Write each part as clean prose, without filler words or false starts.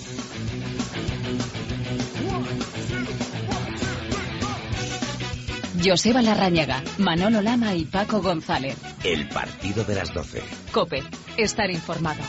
Joseba Larrañaga, Manolo Lama y Paco González. El partido de las 12. COPE. Estar informado.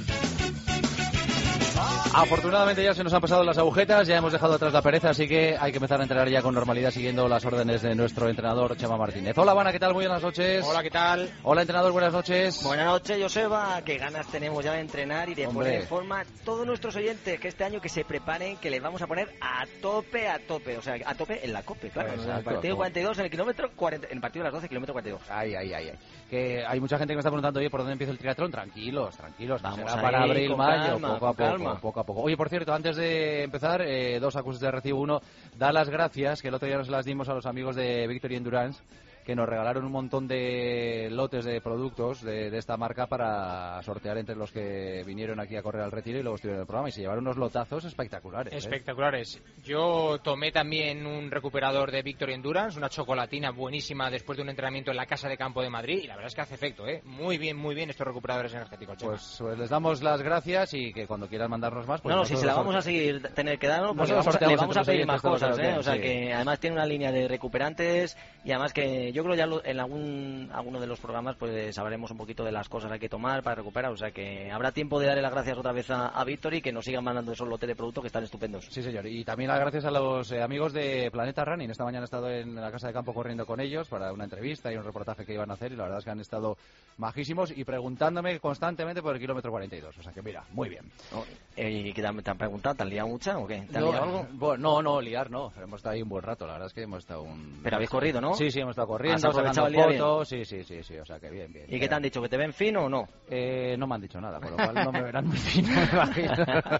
Afortunadamente ya se nos han pasado las agujetas, ya hemos dejado atrás la pereza, así que hay que empezar a entrenar ya con normalidad siguiendo las órdenes de nuestro entrenador Chema Martínez. Hola, Vana, ¿qué tal? Muy buenas noches. Hola, ¿qué tal? Hola, entrenador, buenas noches. Buenas noches, Joseba. Qué ganas tenemos ya de entrenar y de poner en forma a todos nuestros oyentes, que este año que se preparen, que les vamos a poner a tope, o sea, a tope en la COPE, claro. Exacto, en el partido 42, en el kilómetro 40, en el partido de las 12, kilómetro 42. Ay. Que hay mucha gente que me está preguntando, oye, ¿por dónde empieza el triatlón? Tranquilos, Vamos será para abril, mayo, poco a poco. poco. Oye, por cierto, antes de empezar, dos acusaciones de recibo. Uno, da las gracias, que el otro día nos las dimos a los amigos de Victory Endurance, que nos regalaron un montón de lotes de productos de esta marca para sortear entre los que vinieron aquí a correr al Retiro y luego estuvieron en el programa, y se llevaron unos lotazos espectaculares. Espectaculares. Yo tomé también un recuperador de Victory Endurance, una chocolatina buenísima después de un entrenamiento en la Casa de Campo de Madrid, y la verdad es que hace efecto, ¿eh? Muy bien estos recuperadores energéticos. Pues les damos las gracias, y que cuando quieran mandarnos más, pues no, si se la vamos a seguir tener que dar, pues le vamos a pedir más cosas, ¿eh? O sea, que además tiene una línea de recuperantes, y además que yo creo ya en alguno de los programas pues hablaremos un poquito de las cosas que hay que tomar para recuperar, o sea que habrá tiempo de darle las gracias otra vez a Victory, que nos sigan mandando esos lotes de productos que están estupendos. Sí, señor, y también las gracias a los amigos de Planeta Running. Esta mañana he estado en la Casa de Campo corriendo con ellos para una entrevista y un reportaje que iban a hacer, y la verdad es que han estado majísimos y preguntándome constantemente por el kilómetro 42, o sea que mira, muy bien. ¿Y qué te han preguntado? ¿Te han liado mucha o qué? ¿Te han liado algo? Bueno, no, liar no, pero hemos estado ahí un buen rato, la verdad es que hemos estado Pero habéis corrido, ¿no? Sí, hemos estado corriendo, sacando fotos, sí, o sea que bien. ¿Y qué te han dicho? ¿Que te ven fino o no? No me han dicho nada, por lo cual no me verán muy fino, me imagino.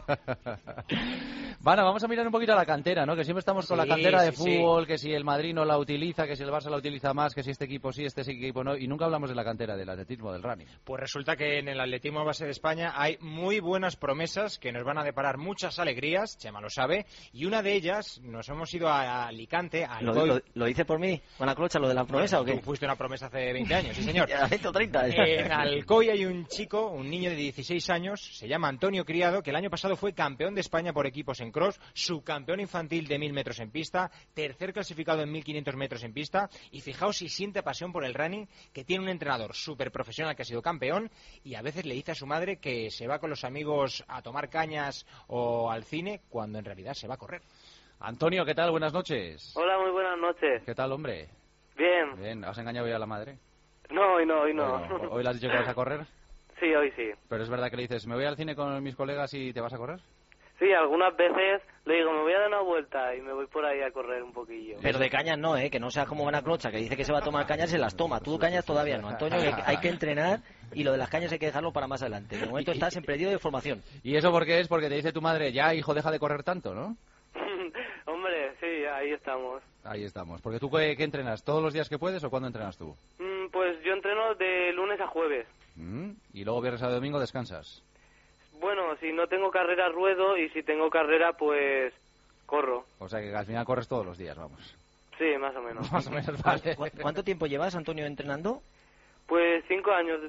Bueno, vamos a mirar un poquito a la cantera, ¿no? Que siempre estamos con la cantera de fútbol, que si el Madrid no la utiliza, que si el Barça la utiliza más, que si este equipo sí, este equipo no, y nunca hablamos de la cantera del atletismo, del running. Pues resulta que en el atletismo base de España hay muy buenas promesas que nos van a deparar muchas alegrías, Chema lo sabe, y una de ellas, nos hemos ido a Alicante, a Alcoy. ¿Lo dice por mí, Juan Clocha, lo de la promesa o qué? Tú fuiste una promesa hace 20 años, sí señor. 20 o 30. En Alcoy hay un chico, un niño de 16 años, se llama Antonio Criado, que el año pasado fue campeón de España por equipos en cross, subcampeón infantil de 1000 metros en pista, tercer clasificado en 1500 metros en pista, y fijaos si siente pasión por el running, que tiene un entrenador súper profesional que ha sido campeón, y a veces le dice a su madre que se va con los amigos a tomar cañas o al cine, cuando en realidad se va a correr. Antonio, ¿qué tal? Buenas noches. Hola, muy buenas noches. ¿Qué tal, hombre? Bien. ¿Has engañado hoy a la madre? No, hoy no. Bueno, ¿hoy le has dicho que vas a correr? Sí, hoy sí. Pero es verdad que le dices, me voy al cine con mis colegas y te vas a correr. Sí, algunas veces le digo, me voy a dar una vuelta y me voy por ahí a correr un poquillo. Pero de cañas no, que no seas como Van Clocha, que dice que se va a tomar cañas y se las toma. Tú cañas todavía no, Antonio, que hay que entrenar, y lo de las cañas hay que dejarlo para más adelante. De momento estás en periodo de formación. ¿Y eso por qué es? Porque te dice tu madre, ya, hijo, deja de correr tanto, ¿no? Hombre, sí, ahí estamos. Ahí estamos. Porque tú, ¿qué entrenas? ¿Todos los días que puedes o cuándo entrenas tú? Pues yo entreno de lunes a jueves. Y luego viernes a domingo descansas. Bueno, si no tengo carrera ruedo, y si tengo carrera pues corro. O sea que al final corres todos los días, vamos. Sí, más o menos. Más o menos, vale. ¿Cuánto tiempo llevas, Antonio, entrenando? Pues 5 años,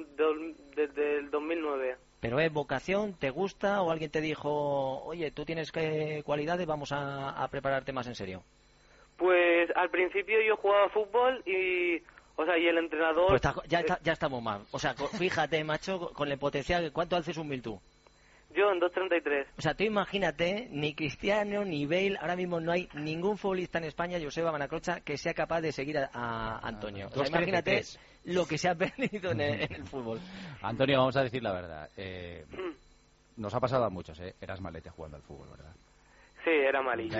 desde el 2009. ¿Pero es vocación? ¿Te gusta? ¿O alguien te dijo, oye, tú tienes cualidades, vamos a prepararte más en serio? Pues al principio yo jugaba fútbol y el entrenador... Pues ya estamos mal. O sea, fíjate, macho, con el potencial, ¿cuánto haces un 1000 tú? Yo en 2.33. O sea, tú imagínate, ni Cristiano ni Bale, ahora mismo no hay ningún futbolista en España, Joseba Van Clocha, que sea capaz de seguir a Antonio. O sea, imagínate lo que se ha perdido en el fútbol. Antonio, vamos a decir la verdad. Nos ha pasado a muchos, Eras malete jugando al fútbol, ¿verdad? Sí, era malillo.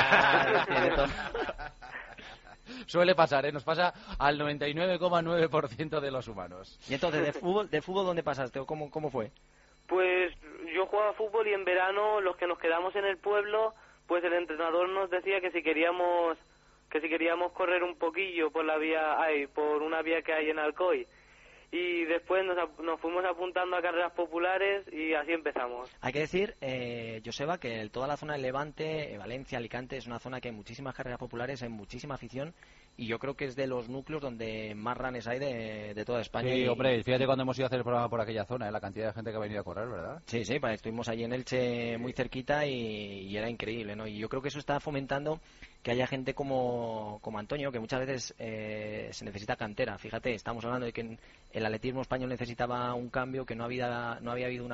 Suele pasar, nos pasa al 99,9% de los humanos. Y entonces, ¿de fútbol dónde pasaste o cómo fue? Pues yo jugaba fútbol, y en verano los que nos quedamos en el pueblo, pues el entrenador nos decía que si queríamos correr un poquillo por por una vía que hay en Alcoy. Y después nos fuimos apuntando a carreras populares y así empezamos. Hay que decir, Joseba, que toda la zona del Levante, Valencia, Alicante, es una zona que hay muchísimas carreras populares, hay muchísima afición, y yo creo que es de los núcleos donde más runners hay de toda España. Sí, hombre, fíjate cuando hemos ido a hacer el programa por aquella zona, la cantidad de gente que ha venido a correr, ¿verdad? Sí, estuvimos allí en Elche muy cerquita y era increíble, ¿no? Y yo creo que eso está fomentando que haya gente como Antonio, que muchas veces se necesita cantera. Fíjate, estamos hablando de que el atletismo español necesitaba un cambio, que no había habido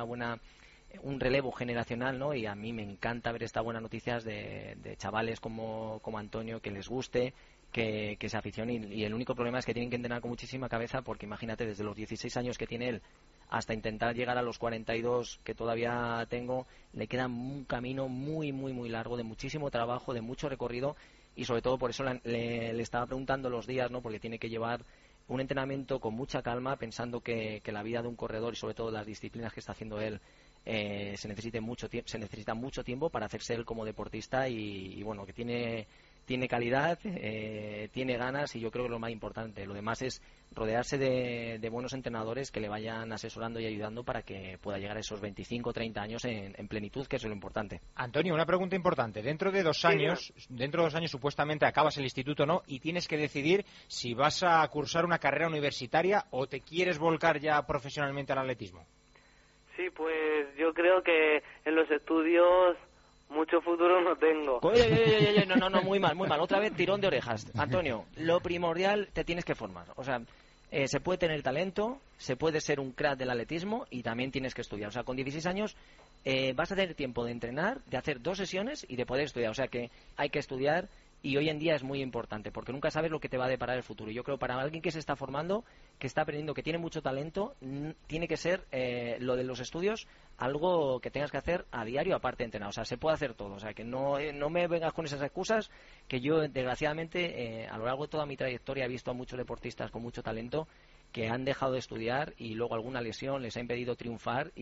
un relevo generacional, ¿no? Y a mí me encanta ver estas buenas noticias de chavales como Antonio, que les guste, que se aficionen, y el único problema es que tienen que entrenar con muchísima cabeza, porque imagínate, desde los 16 años que tiene él hasta intentar llegar a los 42 que todavía tengo, le queda un camino muy, muy, muy largo, de muchísimo trabajo, de mucho recorrido, y sobre todo por eso le estaba preguntando los días, ¿no? Porque tiene que llevar un entrenamiento con mucha calma, pensando que la vida de un corredor y sobre todo las disciplinas que está haciendo él se necesita mucho tiempo para hacerse él como deportista, y bueno, que tiene calidad, tiene ganas, y yo creo que lo más importante. Lo demás es rodearse de buenos entrenadores que le vayan asesorando y ayudando para que pueda llegar a esos 25 o 30 años en plenitud, que eso es lo importante. Antonio, una pregunta importante. Dentro de 2 años supuestamente acabas el instituto, ¿no? Y tienes que decidir si vas a cursar una carrera universitaria o te quieres volcar ya profesionalmente al atletismo. Sí, pues yo creo que en los estudios mucho futuro no tengo. Oye, no, muy mal. Otra vez tirón de orejas. Antonio, lo primordial, te tienes que formar. O sea, se puede tener talento, se puede ser un crack del atletismo, y también tienes que estudiar. O sea, con 16 años vas a tener tiempo de entrenar, de hacer 2 sesiones y de poder estudiar. O sea que hay que estudiar, y hoy en día es muy importante, porque nunca sabes lo que te va a deparar el futuro. Yo creo que para alguien que se está formando, que está aprendiendo, que tiene mucho talento, tiene que ser lo de los estudios algo que tengas que hacer a diario, aparte de entrenar. O sea, se puede hacer todo. O sea, que no me vengas con esas excusas, que yo, desgraciadamente, a lo largo de toda mi trayectoria he visto a muchos deportistas con mucho talento que han dejado de estudiar y luego alguna lesión les ha impedido triunfar,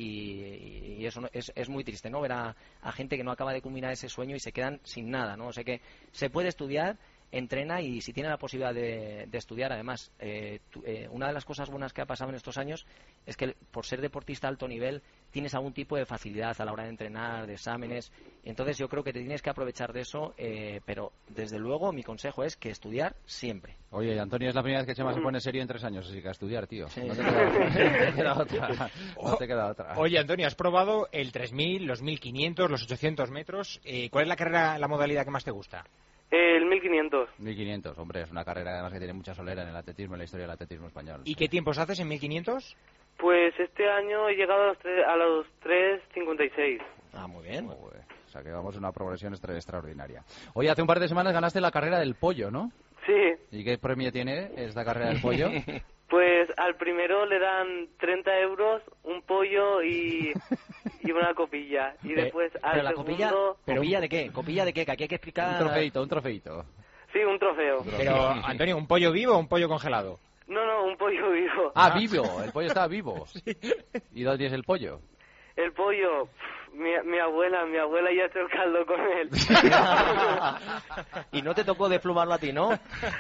y eso es muy triste, ¿no? Ver a gente que no acaba de culminar ese sueño y se quedan sin nada, ¿no? O sea que se puede estudiar, entrena, y si tiene la posibilidad de estudiar, además, una de las cosas buenas que ha pasado en estos años es que por ser deportista de alto nivel tienes algún tipo de facilidad a la hora de entrenar, de exámenes. Entonces yo creo que te tienes que aprovechar de eso, pero desde luego mi consejo es que estudiar siempre. Oye, Antonio, es la primera vez que Chema se pone serio en 3 años, así que a estudiar, tío. Sí. No te queda otra. Oye, Antonio, has probado el 3000, los 1500, los 800 metros. ¿Cuál es la modalidad que más te gusta? El 1500. 1500, hombre, es una carrera además que tiene mucha solera en el atletismo, en la historia del atletismo español. ¿Y qué tiempos haces en 1500? Pues este año he llegado a los 3:56. Ah, muy bien. O sea que vamos a una progresión extraordinaria. Oye, hace un par de semanas ganaste la carrera del pollo, ¿no? Sí. ¿Y qué premio tiene esta carrera del pollo? Pues al primero le dan 30 euros, un pollo y una copilla. Y después al pero la segundo... ¿Copilla de qué? ¿Copilla de qué? Que aquí hay que explicar... Un trofeito. Sí, un trofeo. Pero, Antonio, ¿un pollo vivo o un pollo congelado? No, un pollo vivo. Ah, vivo. El pollo estaba vivo. Sí. ¿Y dónde tienes el pollo? El pollo... Mi abuela ya ha hecho el caldo con él. Y no te tocó desplumarlo a ti, ¿no?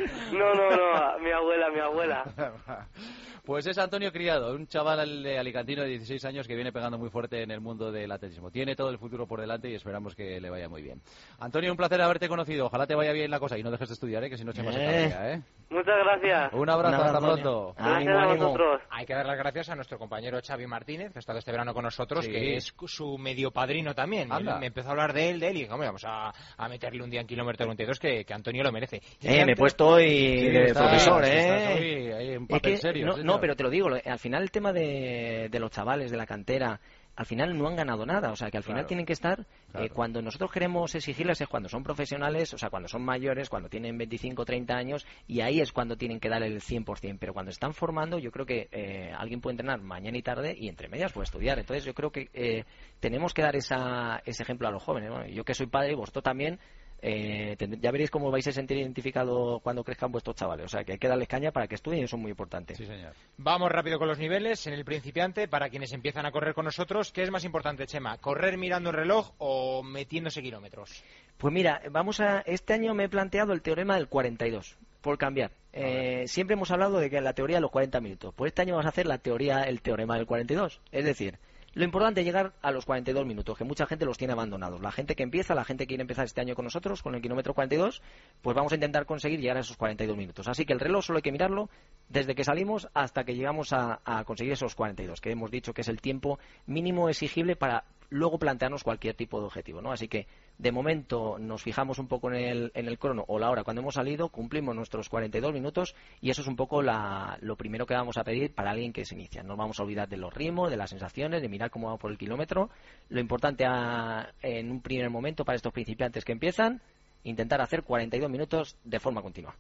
No, mi abuela. Pues es Antonio Criado, un chaval alicantino de 16 años que viene pegando muy fuerte en el mundo del atletismo. Tiene todo el futuro por delante y esperamos que le vaya muy bien. Antonio, un placer haberte conocido. Ojalá te vaya bien la cosa y no dejes de estudiar, que si no echamos esta tarea, ¿eh? Muchas gracias. Un abrazo, hasta pronto. Gracias a vosotros. Hay que dar las gracias a nuestro compañero Xavi Martínez, que ha estado este verano con nosotros, sí, que es su medio padrino también. Me empezó a hablar de él y hombre, vamos a meterle un día en kilómetro 92 que Antonio lo merece. Me he puesto hoy de profesor, Ahí en papel serio. No, pero te lo digo, al final el tema de los chavales, de la cantera, al final no han ganado nada, o sea que al final tienen que estar, cuando nosotros queremos exigirles es cuando son profesionales, o sea cuando son mayores, cuando tienen 25 o 30 años, y ahí es cuando tienen que dar el 100%, pero cuando están formando yo creo que alguien puede entrenar mañana y tarde y entre medias puede estudiar. Entonces yo creo que tenemos que dar ese ejemplo a los jóvenes, ¿no? Yo que soy padre y vosotros también, ya veréis cómo vais a sentir identificado cuando crezcan vuestros chavales, o sea que hay que darles caña para que estudien, y eso es muy importante. Sí, señor. Vamos rápido con los niveles. En el principiante, para quienes empiezan a correr con nosotros, ¿qué es más importante, Chema? ¿Correr mirando el reloj o metiéndose kilómetros? Pues mira, este año me he planteado el teorema del 42, por cambiar. Siempre hemos hablado de que la teoría de los 40 minutos, pues este año vamos a hacer el teorema del 42, es decir, Lo importante es llegar a los 42 minutos, que mucha gente los tiene abandonados. La gente que empieza, la gente que quiere empezar este año con nosotros, con el kilómetro 42, pues vamos a intentar conseguir llegar a esos 42 minutos. Así que el reloj solo hay que mirarlo desde que salimos hasta que llegamos a conseguir esos 42, que hemos dicho que es el tiempo mínimo exigible para luego plantearnos cualquier tipo de objetivo, ¿no? Así que de momento nos fijamos un poco en el crono o la hora cuando hemos salido, cumplimos nuestros 42 minutos y eso es un poco lo primero que vamos a pedir para alguien que se inicia. No vamos a olvidar de los ritmos, de las sensaciones, de mirar cómo va por el kilómetro. Lo importante en un primer momento para estos principiantes que empiezan, intentar hacer 42 minutos de forma continua.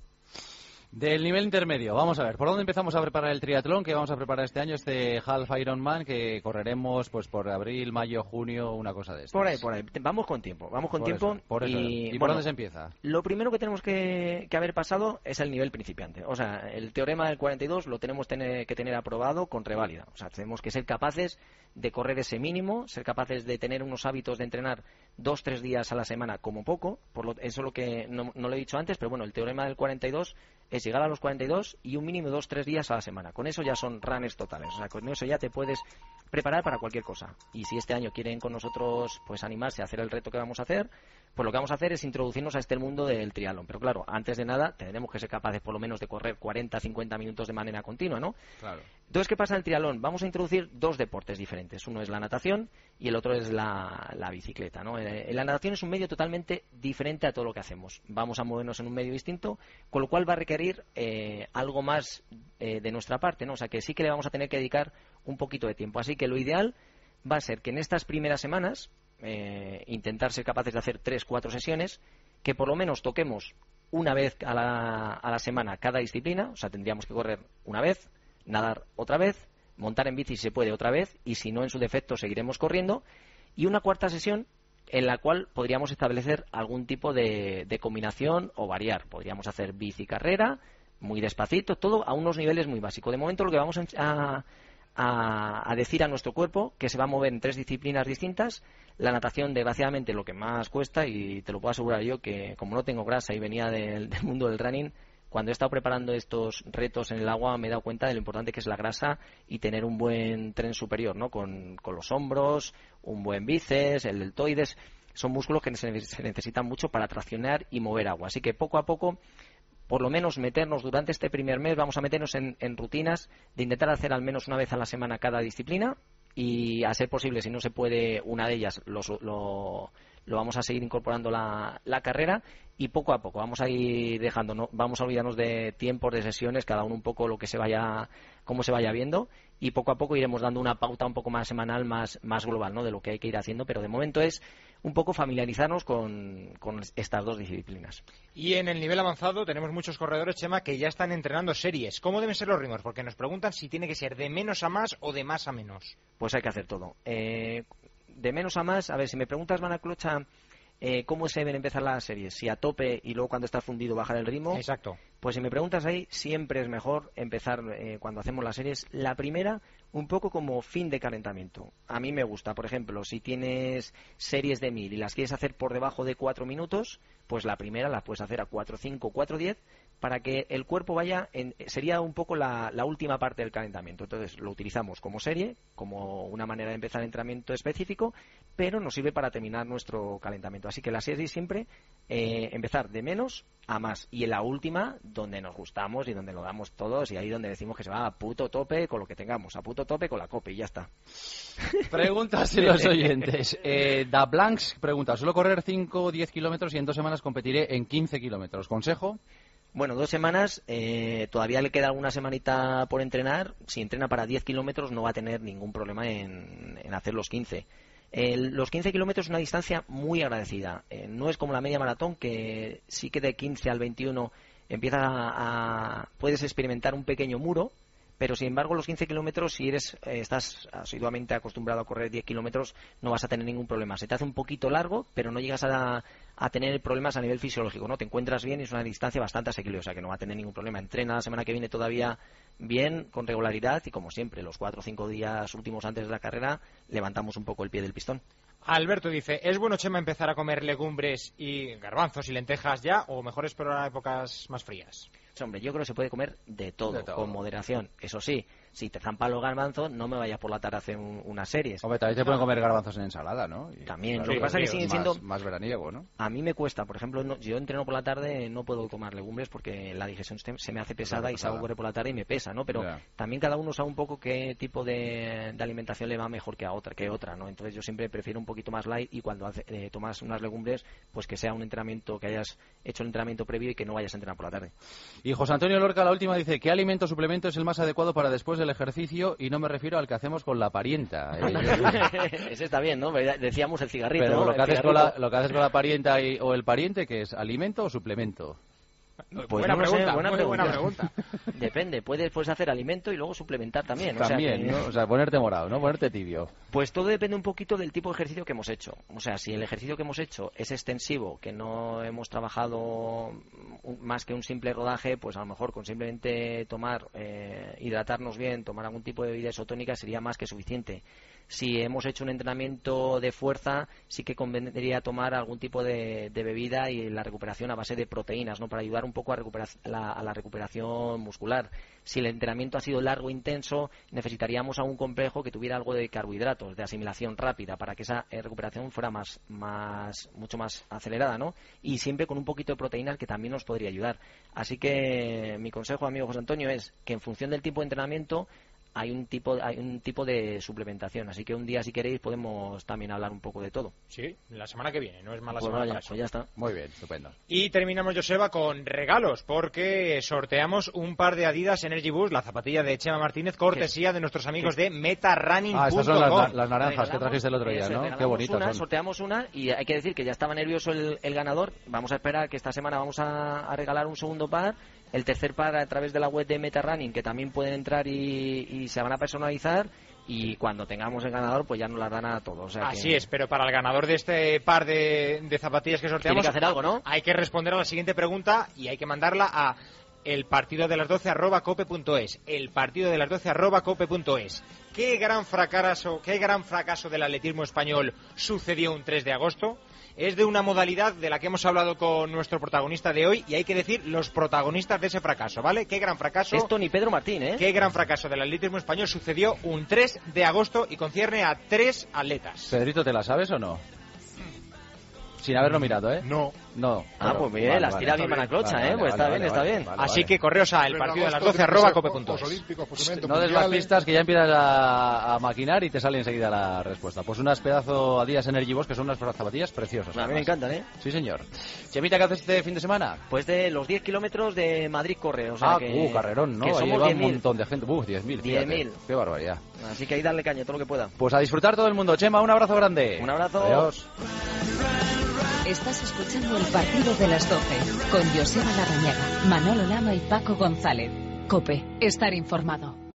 Del nivel intermedio, vamos a ver, ¿por dónde empezamos a preparar el triatlón que vamos a preparar este año, este Half Ironman que correremos pues por abril, mayo, junio, una cosa de estas? Por ahí, vamos con tiempo, Por eso. ¿Y por dónde se empieza? Lo primero que tenemos que haber pasado es el nivel principiante, o sea, el teorema del 42 lo tenemos que tener aprobado con reválida, o sea, tenemos que ser capaces de correr ese mínimo, ser capaces de tener unos hábitos de entrenar 2-3 días a la semana como poco, eso es lo que no lo he dicho antes, pero bueno, el teorema del 42 es llegar a los 42 y un mínimo 2-3 días a la semana. Con eso ya son runners totales. O sea, con eso ya te puedes preparar para cualquier cosa. Y si este año quieren con nosotros pues animarse a hacer el reto que vamos a hacer, pues lo que vamos a hacer es introducirnos a este mundo del triatlón. Pero claro, antes de nada tendremos que ser capaces por lo menos de correr 40-50 minutos de manera continua, ¿no? Claro. Entonces, ¿qué pasa en el triatlón? Vamos a introducir dos deportes diferentes. Uno es la natación y el otro es la bicicleta, ¿no? La natación es un medio totalmente diferente a todo lo que hacemos. Vamos a movernos en un medio distinto, con lo cual va a requerir algo más de nuestra parte, ¿no? O sea, que sí que le vamos a tener que dedicar un poquito de tiempo. Así que lo ideal va a ser que en estas primeras semanas intentar ser capaces de hacer 3-4 sesiones, que por lo menos toquemos una vez a la semana cada disciplina. O sea, tendríamos que correr una vez, nadar otra vez, montar en bici si se puede otra vez, y si no, en su defecto seguiremos corriendo, y una cuarta sesión en la cual podríamos establecer algún tipo de combinación o variar. Podríamos hacer bici carrera, muy despacito, todo a unos niveles muy básicos. De momento lo que vamos a decir a nuestro cuerpo, que se va a mover en 3 disciplinas distintas. La natación, desgraciadamente, lo que más cuesta, y te lo puedo asegurar yo, que como no tengo grasa y venía del mundo del running, cuando he estado preparando estos retos en el agua me he dado cuenta de lo importante que es la grasa y tener un buen tren superior, ¿no? Con los hombros, un buen bíceps, el deltoides. Son músculos que se necesitan mucho para traccionar y mover agua. Así que poco a poco, por lo menos meternos durante este primer mes, vamos a meternos en rutinas de intentar hacer al menos una vez a la semana cada disciplina, y a ser posible, si no se puede una de ellas, lo vamos a seguir incorporando la carrera, y poco a poco vamos a ir dejando, ¿no? Vamos a olvidarnos de tiempos de sesiones, cada uno un poco cómo se vaya viendo, y poco a poco iremos dando una pauta un poco más semanal, más global, ¿no? De lo que hay que ir haciendo, pero de momento es un poco familiarizarnos con estas dos disciplinas. Y en el nivel avanzado tenemos muchos corredores, Chema, que ya están entrenando series. ¿Cómo deben ser los ritmos? Porque nos preguntan si tiene que ser de menos a más o de más a menos. Pues hay que hacer todo. De menos a más, a ver, si me preguntas, Manaclocha, ¿cómo se deben empezar las series? Si a tope y luego cuando estás fundido bajar el ritmo. Exacto. Pues si me preguntas ahí, siempre es mejor empezar cuando hacemos las series. La primera, un poco como fin de calentamiento. A mí me gusta, por ejemplo, si tienes series de 1000 y las quieres hacer por debajo de 4 minutos, pues la primera la puedes hacer a 4.5, 4.10, para que el cuerpo vaya sería un poco la última parte del calentamiento. Entonces lo utilizamos como serie, como una manera de empezar el entrenamiento específico, pero nos sirve para terminar nuestro calentamiento. Así que la serie siempre empezar de menos a más, y en la última donde nos gustamos y donde lo damos todos, y ahí donde decimos que se va a puto tope con lo que tengamos, a puto tope con la copa, y ya está. Preguntas de los oyentes. Da Blancs pregunta: suelo correr 5 o 10 kilómetros y en 2 semanas competiré en 15 kilómetros. ¿Consejo? Bueno, 2 semanas, todavía le queda alguna semanita por entrenar. Si entrena para 10 kilómetros no va a tener ningún problema en hacer los 15. Los 15 kilómetros es una distancia muy agradecida. No es como la media maratón, que sí que de 15 al 21 puedes experimentar un pequeño muro, pero sin embargo los 15 kilómetros, si estás asiduamente acostumbrado a correr 10 kilómetros, no vas a tener ningún problema. Se te hace un poquito largo, pero no llegas a tener problemas a nivel fisiológico, ¿no? Te encuentras bien y es una distancia bastante asequible, o sea que no va a tener ningún problema. Entrena la semana que viene todavía bien, con regularidad, y como siempre, los 4 o 5 días últimos antes de la carrera, levantamos un poco el pie del pistón. Alberto dice: ¿es bueno, Chema, empezar a comer legumbres y garbanzos y lentejas ya, o mejor esperar a épocas más frías? Hombre, yo creo que se puede comer de todo, con moderación. Eso sí, si te zampan los garbanzos, no me vayas por la tarde a hacer unas series. Hombre, también te pueden comer garbanzos en ensalada, ¿no? Y, también, claro, lo que pasa es que sigue siendo... Más veraniego, ¿no? A mí me cuesta, por ejemplo, yo entreno por la tarde, no puedo tomar legumbres porque la digestión se me hace pesada y salgo a correr por la tarde y me pesa, ¿no? Pero también cada uno sabe un poco qué tipo de alimentación le va mejor que otra, ¿no? Entonces yo siempre prefiero un poquito más light y cuando tomas unas legumbres, pues que sea un entrenamiento, que hayas hecho el entrenamiento previo y que no vayas a entrenar por la tarde. Y José Antonio Lorca, la última, dice: ¿qué alimento o suplemento es el más adecuado para después del ejercicio? Y no me refiero al que hacemos con la parienta. Ese está bien, ¿no? Decíamos el cigarrito. Pero ¿no? lo que haces con la parienta o el pariente, ¿qué es? ¿Alimento o suplemento? Pues buena no pregunta, sé, buena pregunta. Depende, puedes hacer alimento y luego suplementar también. También, ¿no? O sea, ponerte morado, ¿no? Ponerte tibio. Pues todo depende un poquito del tipo de ejercicio que hemos hecho. O sea, si el ejercicio que hemos hecho es extensivo, que no hemos trabajado más que un simple rodaje, pues a lo mejor con simplemente hidratarnos bien, tomar algún tipo de bebida isotónica sería más que suficiente. Si hemos hecho un entrenamiento de fuerza, sí que convendría tomar algún tipo de bebida y la recuperación a base de proteínas, ¿no? Para ayudar un poco a la recuperación muscular. Si el entrenamiento ha sido largo e intenso, necesitaríamos algún complejo que tuviera algo de carbohidratos, de asimilación rápida, para que esa recuperación fuera mucho más acelerada, ¿no? Y siempre con un poquito de proteínas que también nos podría ayudar. Así que mi consejo, amigo José Antonio, es que en función del tipo de entrenamiento hay un tipo de suplementación, así que un día, si queréis, podemos también hablar un poco de todo. Sí, la semana que viene, no es mala pues semana vaya, para eso. Pues ya está. Muy bien, estupendo. Y terminamos, Joseba, con regalos, porque sorteamos un par de Adidas Energy Boost, la zapatilla de Chema Martínez, cortesía de nuestros amigos de MetaRunning.com. Estas son las naranjas que trajiste el otro día, ¿no? Qué bonitas son. Sorteamos una y hay que decir que ya estaba nervioso el ganador. Vamos a esperar que esta semana vamos a regalar un segundo par. El tercer par a través de la web de MetaRunning, que también pueden entrar y se van a personalizar, y cuando tengamos el ganador pues ya nos las dan a todos. O sea Así es, pero para el ganador de este par de zapatillas que sorteamos, tiene que hacer algo, ¿no? Hay que responder a la siguiente pregunta y hay que mandarla a elpartidodelas12@cope.es. elpartidodelas12@cope.es. ¿Qué gran fracaso del atletismo español sucedió un 3 de agosto? Es de una modalidad de la que hemos hablado con nuestro protagonista de hoy y hay que decir los protagonistas de ese fracaso, ¿vale? Qué gran fracaso. Esto ni Pedro Martín, ¿eh? Qué gran fracaso del atletismo español sucedió un 3 de agosto y concierne a 3 atletas. Pedrito, ¿te la sabes o no? Sin haberlo mirado, ¿eh? No. Pues bien, las tira bien Manaclocha, pues está bien. Así que correos a elpartidodelas12@cope.es. No des más pistas, que ya empiezas a maquinar y te sale enseguida la respuesta. Pues unas pedazo Adidas Energy Boost, que son unas zapatillas preciosas. A mí me encantan, ¿eh? Sí, señor. Chemita, ¿qué haces este fin de semana? Pues de los 10 kilómetros de Madrid corre. O sea carrerón, ¿no? Que ahí somos va un montón de gente. 10.000. 10.000. Qué barbaridad. Así que ahí darle caña todo lo que pueda. Pues a disfrutar todo el mundo. Chema, un abrazo grande. Un abrazo. Adiós. Estás escuchando el partido de las 12 con Joseba Larrañaga, Manolo Lama y Paco González. COPE, estar informado.